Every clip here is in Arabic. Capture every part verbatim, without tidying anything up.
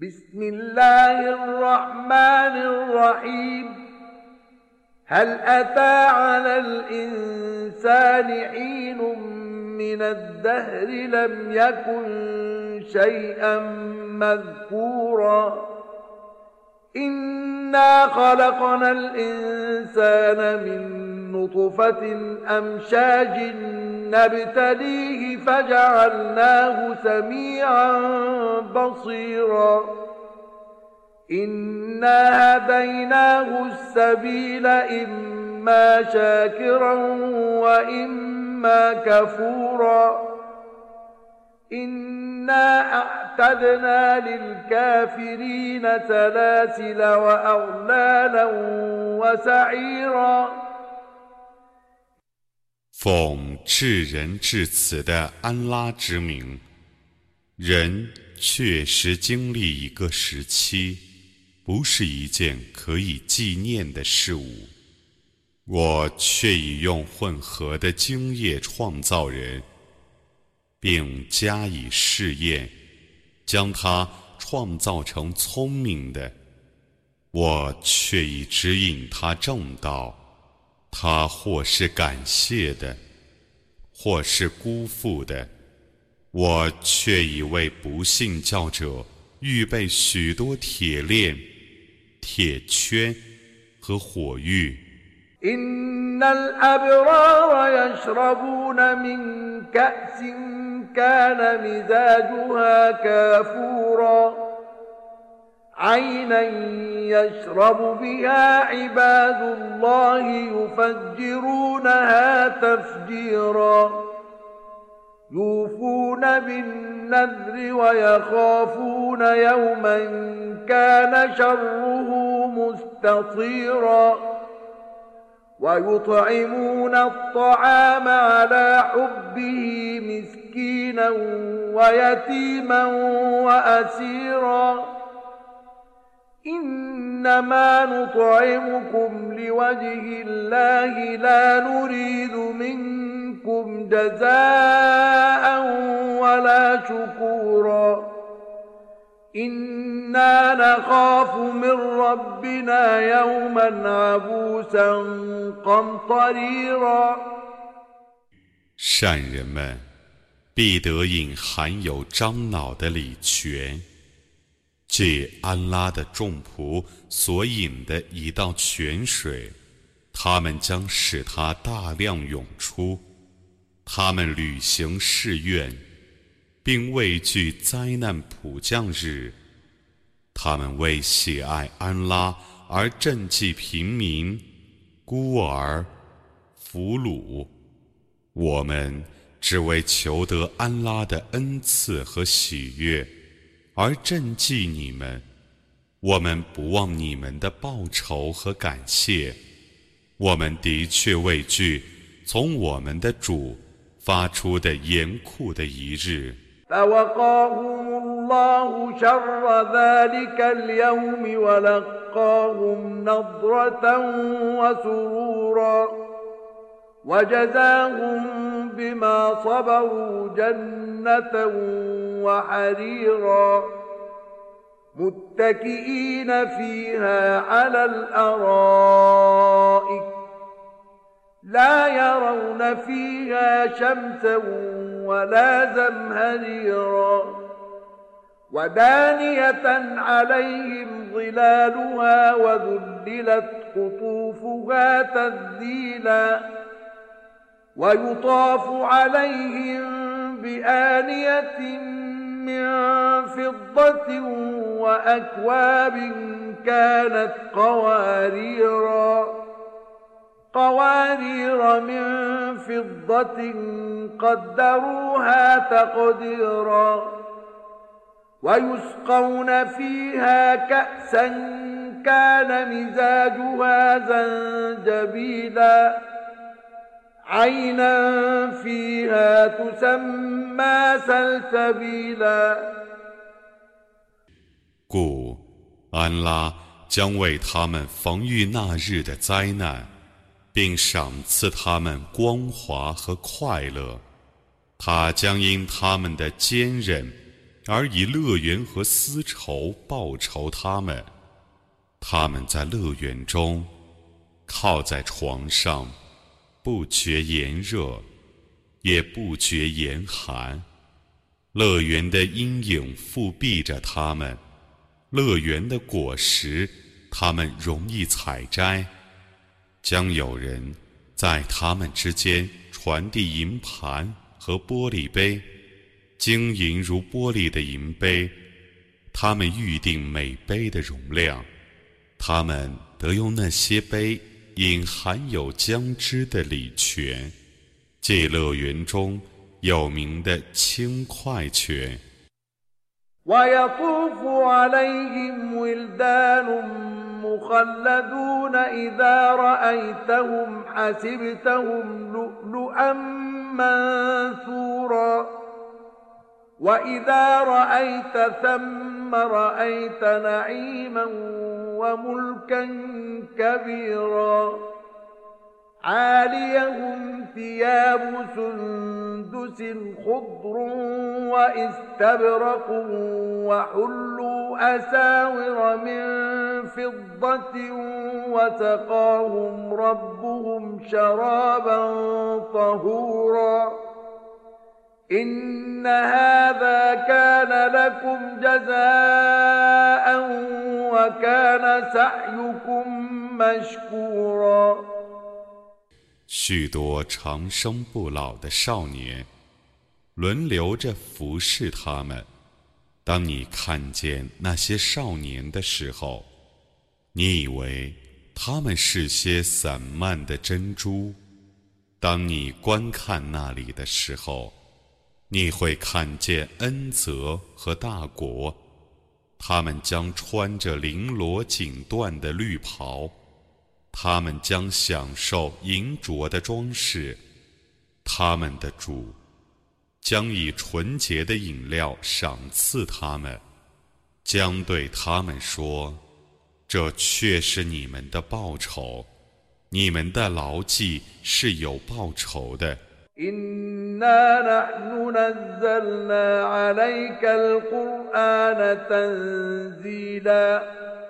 بسم الله الرحمن الرحيم هل أتى على الإنسان حين من الدهر لم يكن شيئا مذكورا إنا خلقنا الإنسان من نطفة أمشاج نبتليه فجعلناه سميعا بصيرا إنا هديناه السبيل إما شاكرا وإما كفورا إنا أعتدنا للكافرين سلاسل وأغلالا وسعيرا 奉至仁至慈的安拉之名，人确实经历一个时期，不是一件可以纪念的事物。我却已用混合的精液创造人，并加以试验，将他创造成聪明的。我却已指引他正道，他或是感谢的，或是辜负的。我却已为不信教者预备许多铁链、铁圈和火狱。 إن الأبرار يشربون من كأس كان مزاجها كافورا عينا يشرب بها عباد الله يفجرونها تفجيرا يوفون بالنذر ويخافون يوما كان شره مستطيرا ويطعمون الطعام على حبه مسكينا ويتيما وأسيرا إنما نطعمكم لوجه الله لا نريد منكم جزاء ولا شكورا إنا نخاف من ربنا يوما عبوسا قمطريرا 善人们必得饮含有樟脑的礼泉，借安拉的众仆所饮的一道泉水，他们将使它大量涌出。他们履行誓愿，并畏惧灾难普降日。他们为喜爱安拉而赈济平民、孤儿、俘虏。我们只为求得安拉的恩赐和喜悦而赈济你们，我们不忘你们的报酬和感谢。我们的确畏惧从我们的主发出的严酷的一日。 فوقاهم الله شر ذلك اليوم ولقاهم نضرة وسرورا وجزاهم بما صبروا جنة وحريرا متكئين فيها على الأرائك لا يرون فيها شمسا ولا زمهريرا ودانية عليهم ظلالها وذللت قطوفها تذليلا ويطاف عليهم بآنية من فضة وأكواب كانت قواريرا قوارير من فضة قدروها تقديرا ويسقون فيها كأسا كان مزاجها زنجبيلا عينا فيها تسمى سلسبيلا 故安拉将为他们防御那日的灾难，并赏赐他们光华和快乐。他将因他们的坚韧而以乐园和丝绸报酬他们。他们在乐园中靠在床上，不觉炎热，也不觉严寒。乐园的阴影覆蔽着他们，乐园的果实他们容易采摘。将有人在他们之间传递银盘和玻璃杯，晶莹如玻璃的银杯，他们预定每杯的容量，他们得用那些杯饮含有姜汁的礼泉，即乐园中有名的轻快泉。 ويطوف عليهم ولدان مخلدون إذا رأيتهم حسبتهم لؤلؤا منثورا وإذا رأيت ثم رأيت نعيما وملكا كبيرا عاليهم ثياب سندس خضر واستبرق وحلوا أساور من فضة وسقاهم ربهم شرابا طهورا إن هذا كان لكم جزاء وكان سعيكم مشكورا。 许多长生不老的少年轮流着服侍他们。当你看见那些少年的时候，你以为他们是些散漫的珍珠；当你观看那里的时候，你会看见恩泽和大国。他们将穿着绫罗锦缎的绿袍，他们将享受银镯的装饰，他们的主将以纯洁的饮料赏赐他们，将对他们说：这却是你们的报酬，你们的牢记是有报酬的。 إنا نحن نزلنا عليك القرآن تنزيلا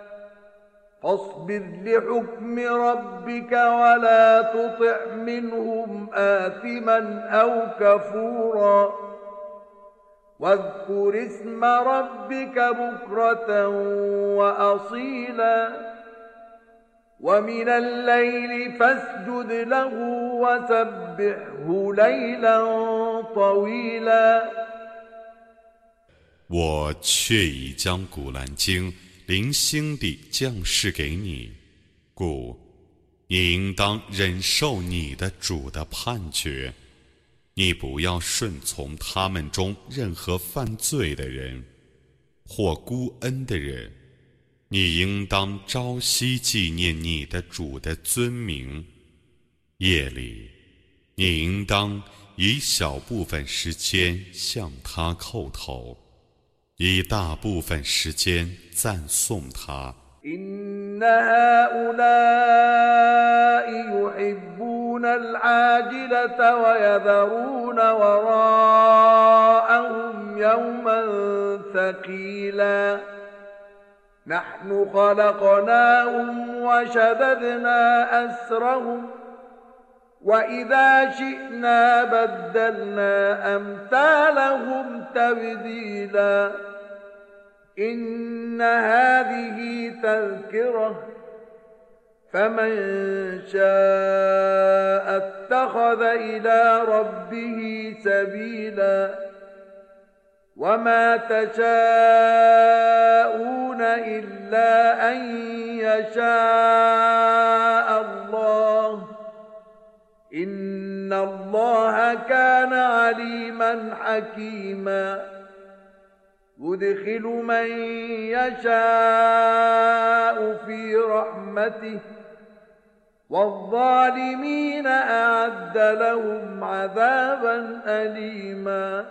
فاصبر لحكم ربك ولا تطع منهم آثما أو كفورا واذكر اسم ربك بكرة وأصيلا ومن الليل فاسجد له وسبحه ليلا طويلا。 我却已将古兰经零星地降世给你，故你应当忍受你的主的判决。你不要顺从他们中任何犯罪的人或孤恩的人，你应当朝夕纪念你的主的尊名。夜里，你应当以小部分时间向他叩头，以大部分时间赞颂他。 إن هؤلاء يحبون العاجلة ويذرون وراءهم يوما ثقيلا نحن خلقناهم وشددنا أسرهم وإذا شئنا بدلنا أمثالهم تبديلا إن هذه تذكرة فمن شاء اتخذ إلى ربه سبيلا وما تشاءون إلا أن يشاء الله إن الله كان عليما حكيما يدخل من يشاء في رحمته والظالمين أعد لهم عذابا أليما。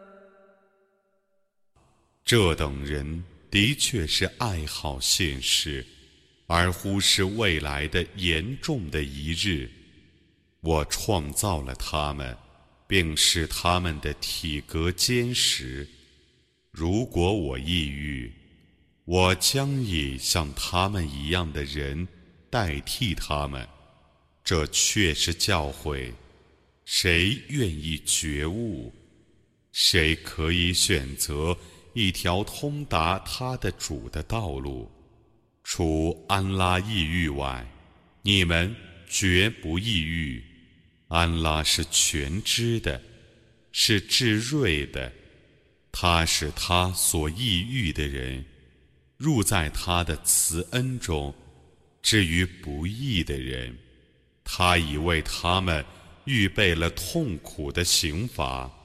这等人的确是爱好现世，而忽视未来的严重的一日。我创造了他们，并使他们的体格坚实。 如果我抑郁，我将以像他们一样的人代替他们。这却是教诲，谁愿意觉悟？谁可以选择一条通达他的主的道路？除安拉抑郁外，你们绝不抑郁。安拉是全知的，是至睿的，他使他所抑郁的人入在他的慈恩中。至于不义的人，他已为他们预备了痛苦的刑罚。